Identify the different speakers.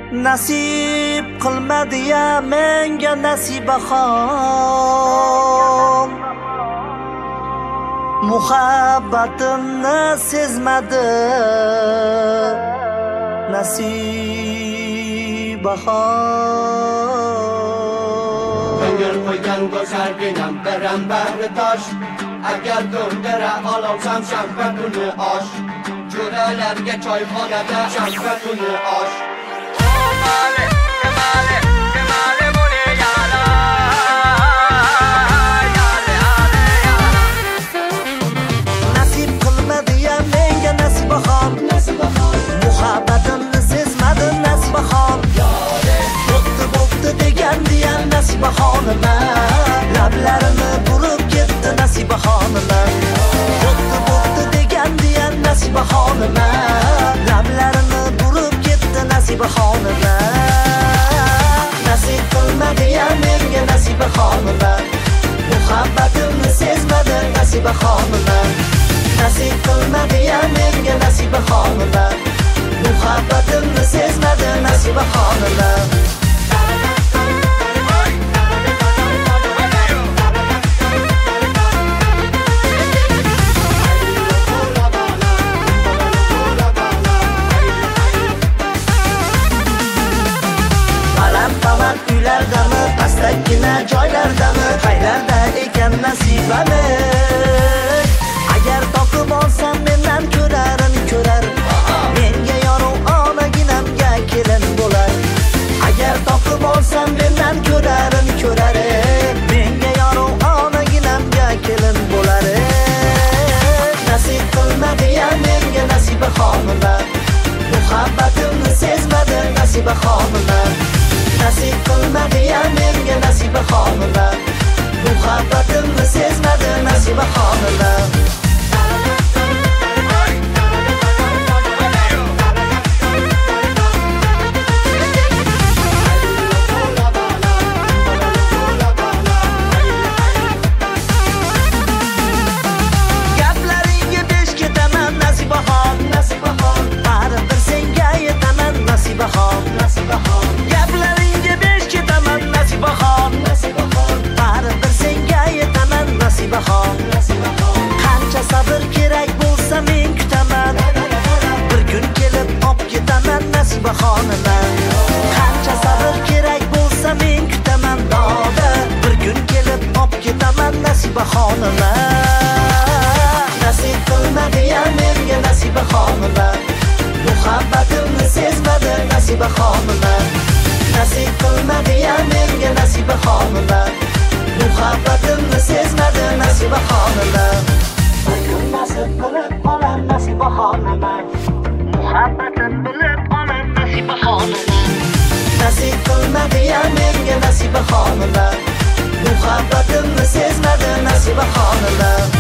Speaker 1: Nasib qilmadi ya menga nasibaxon, muhabbatimni sezmadi nasibaxon.
Speaker 2: Ko'ngil qo'ygan go'zal binam biram bahri tosh, agar to'ndira olsam shanba kuni osh, jo'ralarga choyxonada shanba kuni osh.
Speaker 1: Nasib qilmadi ya menga nasibaxon, muhabbatimni sezmadi nasibaxon. Bo'pti degandi ya nasibaxonima, lablarini burib ketdi nasibaxonima. Bo'pti degandi ya nasibaxonima, lablarini burib ketdi nasibaxonima. Nasib qilmadi ya menga nasibaxonima, muhabbatimni sezmadi nasibaxonima. Nasib qilmadi ya menga nasibaxonima, muhabbatimni sezmadi nasibaxonima. Baland uylardami, pastakkina joylardami, qaylarda ekan nasibamiz. Agar topib olsam mendan ko'rarin ko'rar, menga yorug' onaginamga kelin bo'lar. Agar topib olsam mendan ko'rarin ko'rar, menga yorug' onaginamga kelin bo'lar. Nasib qilmadi ya menga nasibaxonima, muhabbatimni sezmadi nasibaxonima. Nasib qilmadi ya menga nasibaxonima, muhabbatimni sezmadi nasibaxonima. Gaplaringga besh ketaman nasibaxon, baribir senga yetaman nasibaxon. Gaplaringga besh ketaman nasibaxon, baribir senga yetaman nasibaxon. Qancha sabr kerak bo'lsa men kutaman, bir kun kelib olib ketaman nasibaxonima. Qancha sabr kerak bo'lsa men kutaman doda, bir kun kelib olib ketaman nasibaxonima. Nasib qilmadi ya menga nasibaxonima, muhabbatimni sezmadi nasibaxonima. Nasib qilmadi ya menga nasibaxonima, muhabbatimni sezmadi nasibaxonima. Bir kun nasib qilib olam nasibaxonima, muhabbatim bilib olam nasibaxonima. Nasib qilmadi ya menga nasibaxonima, muhabbatimni sezmadi nasibaxonima.